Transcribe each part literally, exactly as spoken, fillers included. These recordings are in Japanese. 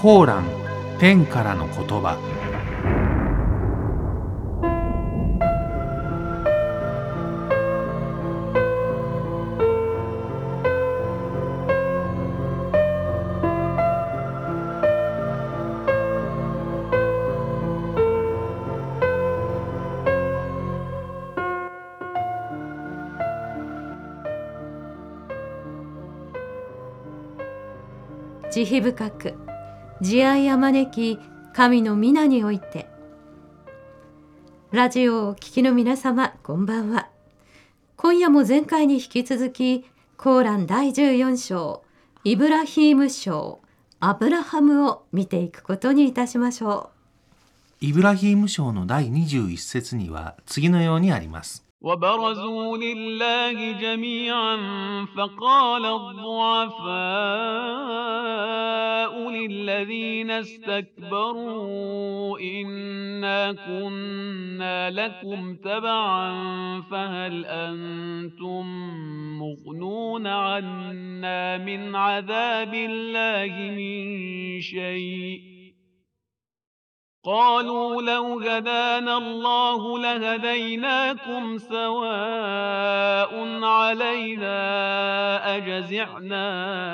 コーラン天からの言葉。 慈悲深く慈愛あまねき神の皆において。ラジオをお聞きの皆様、こんばんは。今夜も前回に引き続きコーランだいじゅうよん章イブラヒーム章アブラハムを見ていくことにいたしましょう。イブラヒーム章のだいにじゅういち節には次のようにあります。 وبرزوا لله جميعا فقال الضعفاء للذين استكبروا إنا كنا لكم تبعا فهل أنتم مغنون عنا من عذاب الله من شيء قالوا لو هدانا الله لهديناكم سواء علينا أجزعنا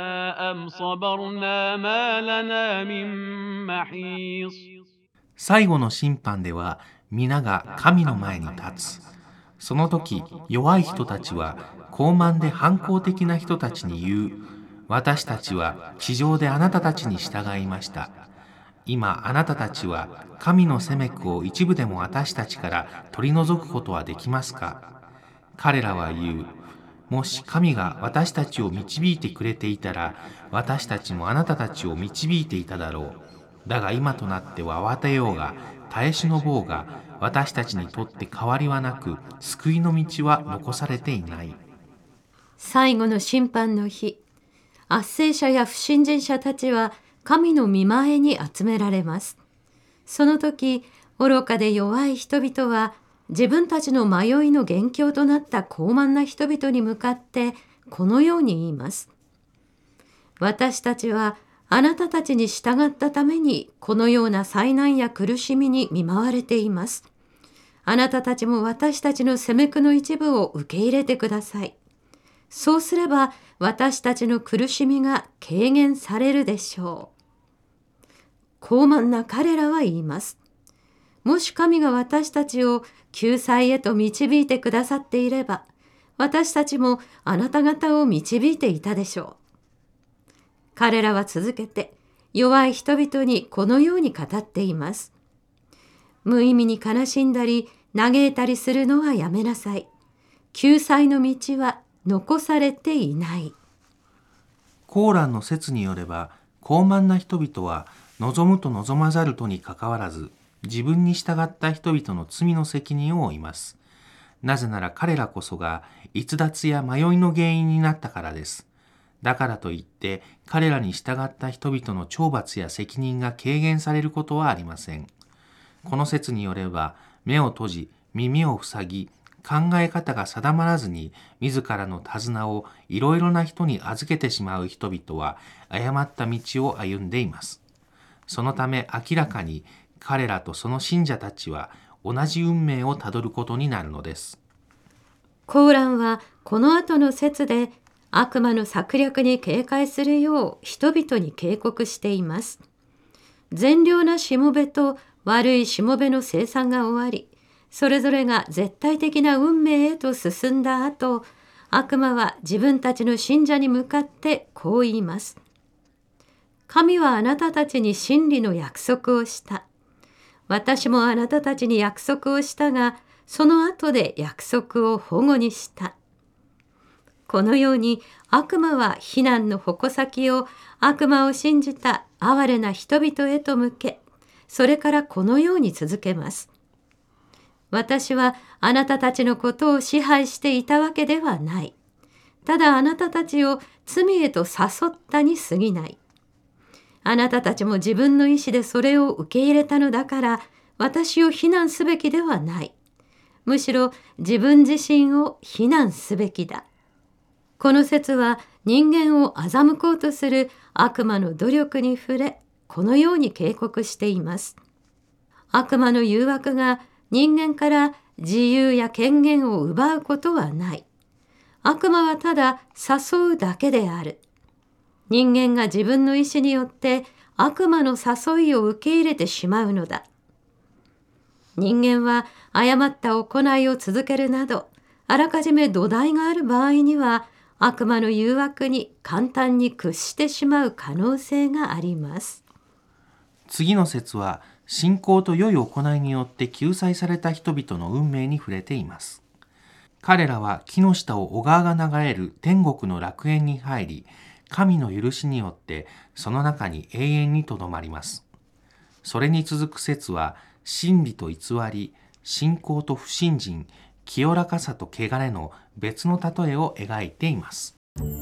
أم صبرنا ما لنا من محيص。 最後の審判では皆が神の前に立つ。その時弱い人たちは傲慢で反抗的な人たちに言う。私たちは地上であなたたちに従いました。今あなたたちは神の責め苦を一部でも私たちから取り除くことはできますか。彼らは言う。もし神が私たちを導いてくれていたら、私たちもあなたたちを導いていただろう。だが今となっては慌てようが耐え忍ぼうが、私たちにとって変わりはなく、救いの道は残されていない。 最後の審判の日、圧政者や不信心者たちは神の御前に集められます。その時、愚かで弱い人々は自分たちの迷いの元凶となった傲慢な人々に向かってこのように言います。私たちはあなたたちに従ったためにこのような災難や苦しみに見舞われています。あなたたちも私たちの責め苦の一部を受け入れてください。そうすれば私たちの苦しみが軽減されるでしょう。傲慢な彼らは言います。もし神が私たちを救済へと導いてくださっていれば、私たちもあなた方を導いていたでしょう。彼らは続けて弱い人々にこのように語っています。無意味に悲しんだり嘆いたりするのはやめなさい。救済の道は残されていない。 コーランの説によれば、傲慢な人々は望むと望まざるとにかかわらず、自分に従った人々の罪の責任を負います。なぜなら彼らこそが逸脱や迷いの原因になったからです。だからといって彼らに従った人々の懲罰や責任が軽減されることはありません。この説によれば、目を閉じ耳を塞ぎ、考え方が定まらずに自らの手綱をいろいろな人に預けてしまう人々は誤った道を歩んでいます。そのため明らかに彼らとその信者たちは同じ運命をたどることになるのです。 コーランはこの後の説で悪魔の策略に警戒するよう人々に警告しています。善良なしもべと悪いしもべの生産が終わり、それぞれが絶対的な運命へと進んだ後、悪魔は自分たちの信者に向かってこう言います。神はあなたたちに真理の約束をした。私もあなたたちに約束をしたが、その後で約束を反故にした。このように悪魔は非難の矛先を悪魔を信じた哀れな人々へと向け、それからこのように続けます。私はあなたたちのことを支配していたわけではない。ただあなたたちを罪へと誘ったに過ぎない。あなたたちも自分の意志でそれを受け入れたのだから、私を非難すべきではない。むしろ自分自身を非難すべきだ。この説は人間を欺こうとする悪魔の努力に触れ、 このように警告しています。悪魔の誘惑が人間から自由や権限を奪うことはない。悪魔はただ誘うだけである。人間が自分の意志によって悪魔の誘いを受け入れてしまうのだ。人間は誤った行いを続けるなど、あらかじめ土台がある場合には、悪魔の誘惑に簡単に屈してしまう可能性があります。 次の説は、信仰と良い行いによって救済された人々の運命に触れています。彼らは木の下を小川が流れる天国の楽園に入り、神の許しによってその中に永遠にとどまります。それに続く説は、真理と偽り、信仰と不信心、清らかさと汚れの別の例えを描いています。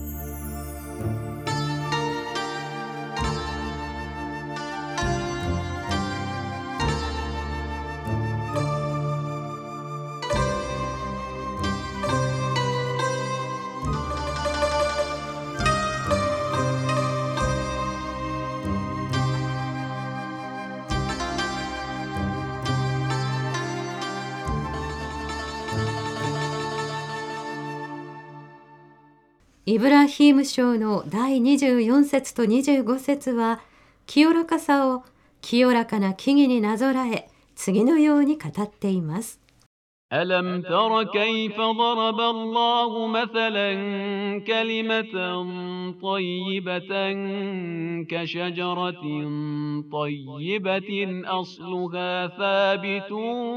イブラヒーム書のだいにじゅうよん節とにじゅうご節は、清らかさを清らかな木々になぞらえ、次のように語っています。 ألم تر كيف ضرب الله مثلا كلمة طيبة كشجرة طيبة أصلها ثابت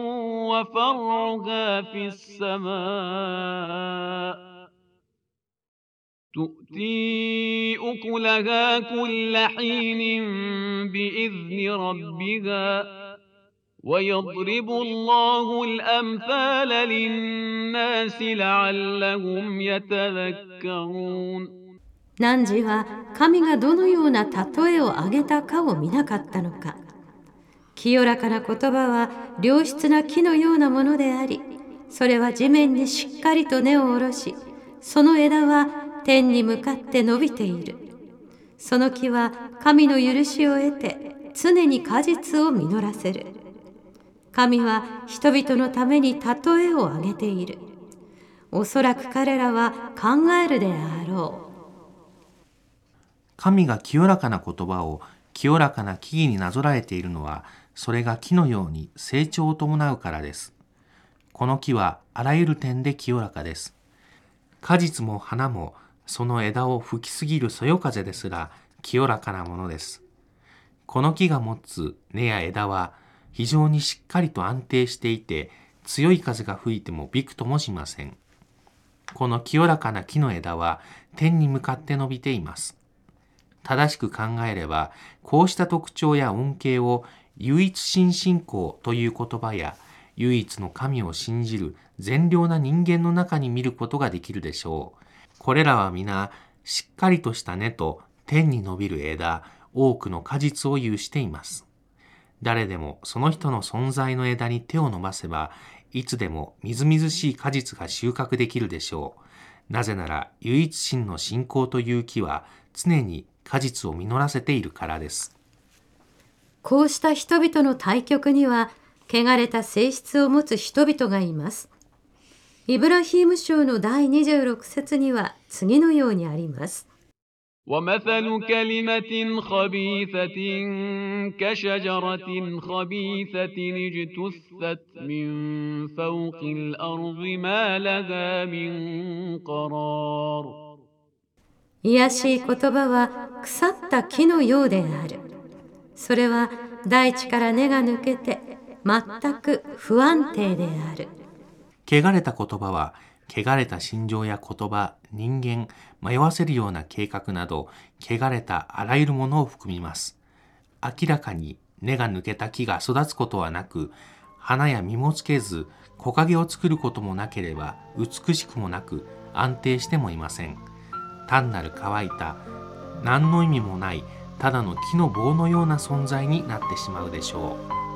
وفرعها في السماء تؤتي أكلها كل حين بإذن ربها ويضرب الله الأمثال للناس لعلهم يتذكرون。 汝は神がどのような例えを挙げたかを見なかったのか。清らかな言葉は良質な木のようなものであり、それは地面にしっかりと根を下ろし、その枝は天に向かって伸びている。その木は神の許しを得て常に果実を実らせる。神は人々のために例えを挙げている。おそらく彼らは考えるであろう。 神が清らかな言葉を清らかな木々になぞらえているのは、それが木のように成長を伴うからです。この木はあらゆる点で清らかです。果実も花も、その枝を吹きすぎるそよ風ですら清らかなものです。この木が持つ根や枝は非常にしっかりと安定していて、強い風が吹いてもびくともしません。この清らかな木の枝は天に向かって伸びています。正しく考えれば、こうした特徴や恩恵を唯一神信仰という言葉や、唯一の神を信じる善良な人間の中に見ることができるでしょう。これらは皆、しっかりとした根と天に伸びる枝、多くの果実を有しています。誰でもその人の存在の枝に手を伸ばせば、いつでもみずみずしい果実が収穫できるでしょう。なぜなら、唯一神の信仰という木は常に果実を実らせているからです。 こうした人々の対極には、汚れた性質を持つ人々がいます。イブラヒーム書のだいにじゅうろく節には次のようにあります。 ومثل كلمة خبيثة كشجرة خبيثة اجتثت من فوق الأرض ما لها من قرار。 卑しい言葉は腐った木のようである。それは大地から根が抜けて全く不安定である。 汚れた言葉は、汚れた心情や言葉、人間、迷わせるような計画など、汚れたあらゆるものを含みます。明らかに根が抜けた木が育つことはなく、花や実もつけず、木陰を作ることもなければ、美しくもなく、安定してもいません。単なる乾いた、何の意味もない、ただの木の棒のような存在になってしまうでしょう。